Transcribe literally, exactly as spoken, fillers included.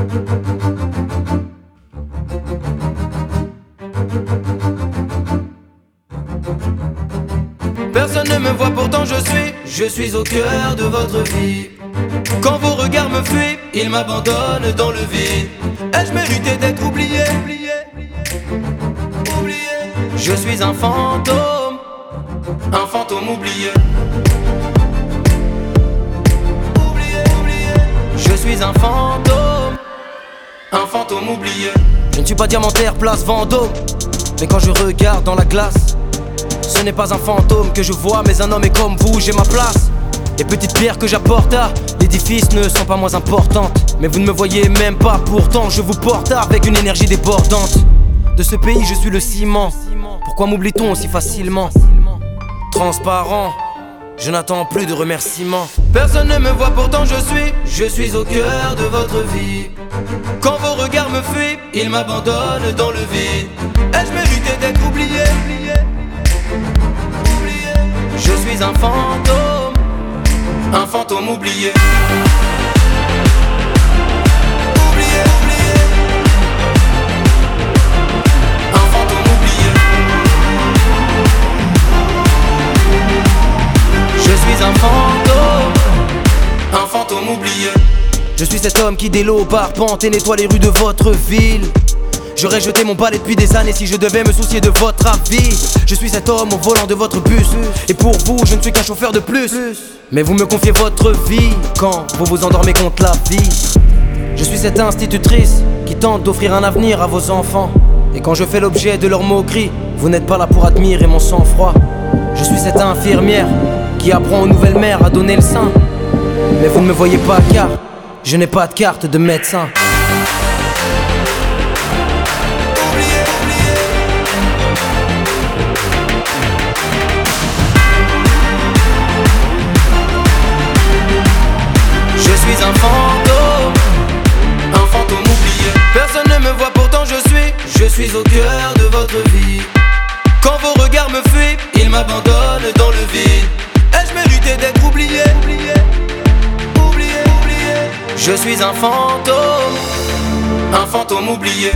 Personne ne me voit, pourtant je suis, je suis au cœur de votre vie. Quand vos regards me fuient, ils m'abandonnent dans le vide. Ai-je mérité d'être oublié? Oublié. Je suis un fantôme, un fantôme oublié. Oublié, oublié. Je suis un fantôme, un fantôme oublié. Je ne suis pas diamantaire, place Vendôme, mais quand je regarde dans la glace, ce n'est pas un fantôme que je vois, mais un homme, et comme vous, j'ai ma place. Les petites pierres que j'apporte à l'édifice ne sont pas moins importantes, mais vous ne me voyez même pas, pourtant je vous porte avec une énergie débordante. De ce pays je suis le ciment, pourquoi m'oublie-t-on si facilement? Transparent, je n'attends plus de remerciements. Personne ne me voit, pourtant je suis, je suis au cœur de votre vie. Quand vos regards me fuient, ils m'abandonnent dans le vide. Ai-je mérité d'être oublié? Je suis un fantôme, un fantôme oublié. Oublié, oublié. Un fantôme oublié. Je suis un fantôme, un fantôme oublié. Je suis cet homme qui dès l'aube arpente et nettoie les rues de votre ville. J'aurais jeté mon balai depuis des années si je devais me soucier de votre avis. Je suis cet homme au volant de votre bus, et pour vous je ne suis qu'un chauffeur de plus. Mais vous me confiez votre vie quand vous vous endormez contre la vie. Je suis cette institutrice qui tente d'offrir un avenir à vos enfants, et quand je fais l'objet de leurs moqueries, vous n'êtes pas là pour admirer mon sang-froid. Je suis cette infirmière qui apprend aux nouvelles mères à donner le sein, mais vous ne me voyez pas car je n'ai pas de carte de médecin. Je suis un fantôme, un fantôme oublié. Personne ne me voit, pourtant je suis, je suis au cœur de votre vie. Quand vos regards me fuient, ils m'abandonnent dans le vide. Ai-je mérité d'être oublié? Oublié, oublié, oublié. Je suis un fantôme, un fantôme oublié.